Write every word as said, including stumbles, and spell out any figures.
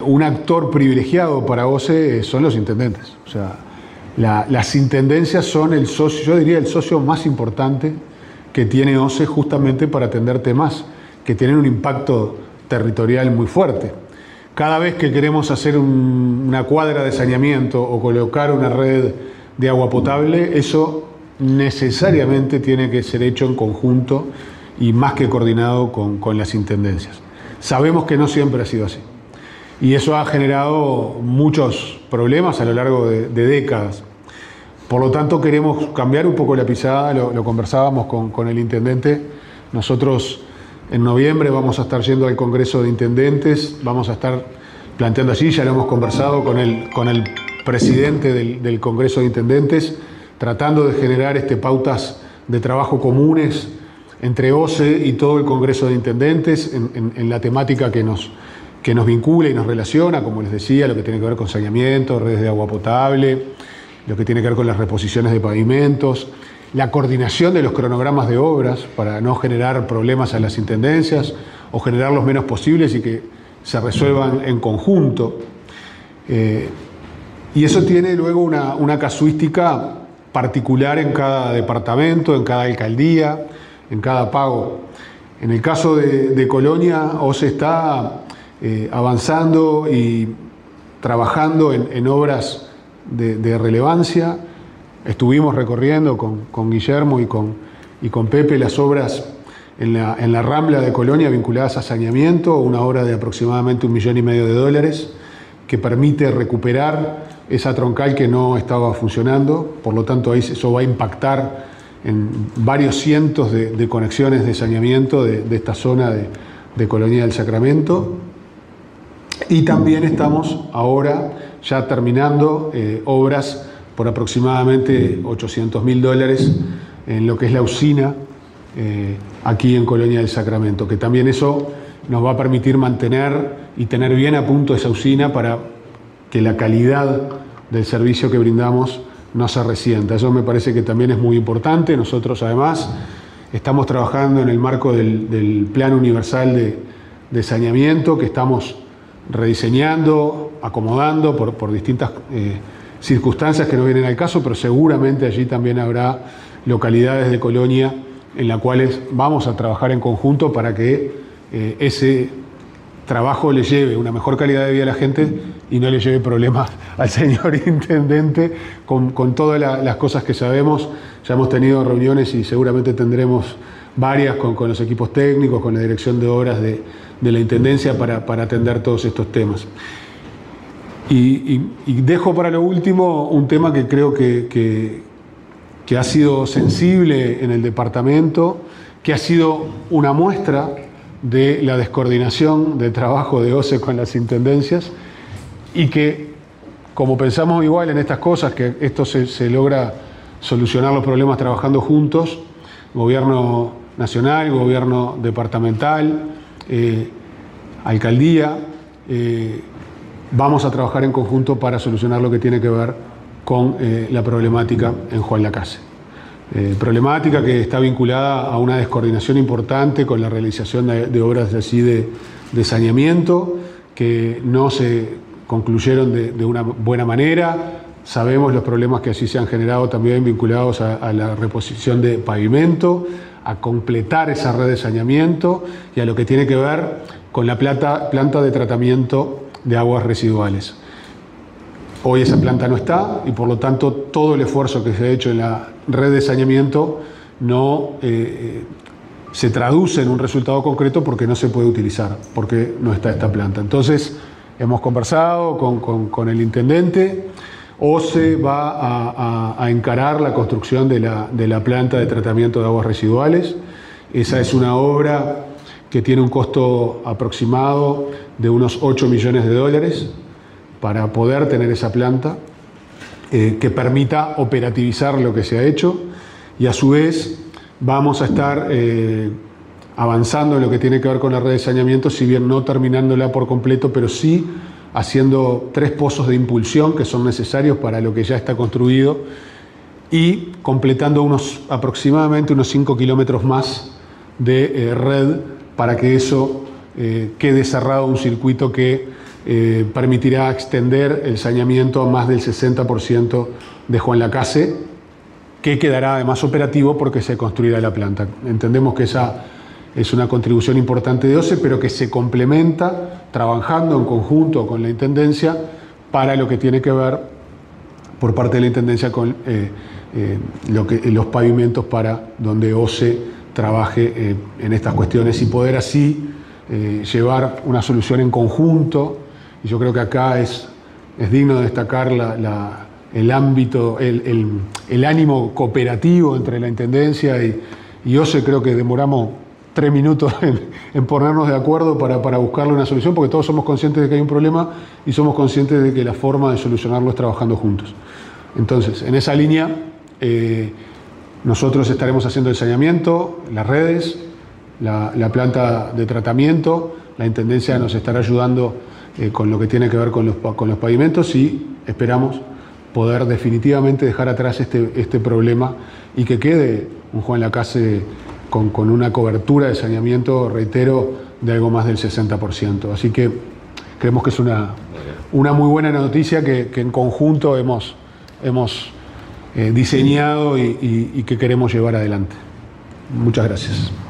un actor privilegiado para O C E son los intendentes. O sea, la, las intendencias son el socio, yo diría el socio más importante que tiene O C E justamente para atender temas que tienen un impacto territorial muy fuerte. Cada vez que queremos hacer un, una cuadra de saneamiento o colocar una red de agua potable, eso necesariamente tiene que ser hecho en conjunto y más que coordinado con, con las intendencias. Sabemos que no siempre ha sido así. Y eso ha generado muchos problemas a lo largo de, de décadas. Por lo tanto, queremos cambiar un poco la pisada, lo, lo conversábamos con, con el intendente. Nosotros en noviembre vamos a estar yendo al Congreso de Intendentes, vamos a estar planteando allí, ya lo hemos conversado con el, con el presidente del, del Congreso de Intendentes, tratando de generar este, pautas de trabajo comunes entre O C E y todo el Congreso de Intendentes en, en, en la temática que nos, que nos vincula y nos relaciona, como les decía, lo que tiene que ver con saneamiento, redes de agua potable, lo que tiene que ver con las reposiciones de pavimentos, la coordinación de los cronogramas de obras para no generar problemas a las intendencias o generar los menos posibles y que se resuelvan en conjunto. Eh, y eso tiene luego una, una casuística particular en cada departamento, en cada alcaldía, en cada pago. En el caso de, de Colonia, O C E está eh, avanzando y trabajando en, en obras de, de relevancia. Estuvimos recorriendo con, con Guillermo y con, y con Pepe las obras en la, en la Rambla de Colonia vinculadas a saneamiento, una obra de aproximadamente un millón y medio de dólares que permite recuperar esa troncal que no estaba funcionando. Por lo tanto, ahí eso va a impactar en varios cientos de, de conexiones de saneamiento de, de esta zona de, de Colonia del Sacramento. Y también estamos ahora ya terminando eh, obras por aproximadamente ochocientos mil dólares en lo que es la usina eh, aquí en Colonia del Sacramento, que también eso nos va a permitir mantener y tener bien a punto esa usina para que la calidad del servicio que brindamos no se resienta. Eso me parece que también es muy importante. Nosotros además estamos trabajando en el marco del, del Plan Universal de, de Saneamiento, que estamos rediseñando, acomodando por, por distintas eh, circunstancias que no vienen al caso, pero seguramente allí también habrá localidades de Colonia en las cuales vamos a trabajar en conjunto para que eh, ese trabajo le lleve una mejor calidad de vida a la gente y no le lleve problemas al señor intendente con, con todas la, las cosas que sabemos. Ya hemos tenido reuniones y seguramente tendremos varias con, con los equipos técnicos, con la dirección de obras de, de la Intendencia para, para atender todos estos temas. Y, y, y dejo para lo último un tema que creo que, que, que ha sido sensible en el departamento, que ha sido una muestra de la descoordinación de trabajo de O C E con las intendencias y que, como pensamos igual en estas cosas, que esto se, se logra solucionar los problemas trabajando juntos, gobierno nacional, gobierno departamental, eh, alcaldía, eh, vamos a trabajar en conjunto para solucionar lo que tiene que ver con eh, la problemática en Juan Lacase. Eh, problemática que está vinculada a una descoordinación importante con la realización de, de obras así de, de saneamiento que no se concluyeron de, de una buena manera. Sabemos los problemas que así se han generado también vinculados a, a la reposición de pavimento, a completar esa red de saneamiento y a lo que tiene que ver con la planta, planta de tratamiento de aguas residuales. Hoy esa planta no está y por lo tanto todo el esfuerzo que se ha hecho en la red de saneamiento no eh, se traduce en un resultado concreto porque no se puede utilizar, porque no está esta planta. Entonces hemos conversado con, con, con el intendente. O C E va a, a, a encarar la construcción de la, de la planta de tratamiento de aguas residuales. Esa es una obra que tiene un costo aproximado de unos ocho millones de dólares para poder tener esa planta eh, que permita operativizar lo que se ha hecho y a su vez vamos a estar eh, avanzando en lo que tiene que ver con la red de saneamiento, si bien no terminándola por completo, pero sí haciendo tres pozos de impulsión que son necesarios para lo que ya está construido y completando unos aproximadamente unos cinco kilómetros más de eh, red para que eso eh, quede cerrado un circuito que eh, permitirá extender el saneamiento a más del sesenta por ciento de Juan Lacase, que quedará además operativo porque se construirá la planta. Entendemos que esa es una contribución importante de OCE, pero que se complementa trabajando en conjunto con la Intendencia para lo que tiene que ver por parte de la Intendencia con eh, eh, lo que, los pavimentos para donde OCE trabaje eh, en estas cuestiones y poder así eh, llevar una solución en conjunto. Y yo creo que acá es, es digno de destacar la, la, el ámbito, el, el, el ánimo cooperativo entre la Intendencia y, y OCE. Creo que demoramos tres minutos en, en ponernos de acuerdo para, para buscarle una solución, porque todos somos conscientes de que hay un problema y somos conscientes de que la forma de solucionarlo es trabajando juntos. Entonces, en esa línea, eh, nosotros estaremos haciendo el saneamiento, las redes, la, la planta de tratamiento, la Intendencia nos estará ayudando eh, con lo que tiene que ver con los, con los pavimentos y esperamos poder definitivamente dejar atrás este, este problema y que quede un Juan Lacase Con, con una cobertura de saneamiento, reitero, de algo más del sesenta por ciento. Así que creemos que es una, una muy buena noticia que, que en conjunto hemos, hemos eh, diseñado y, y, y que queremos llevar adelante. Muchas gracias.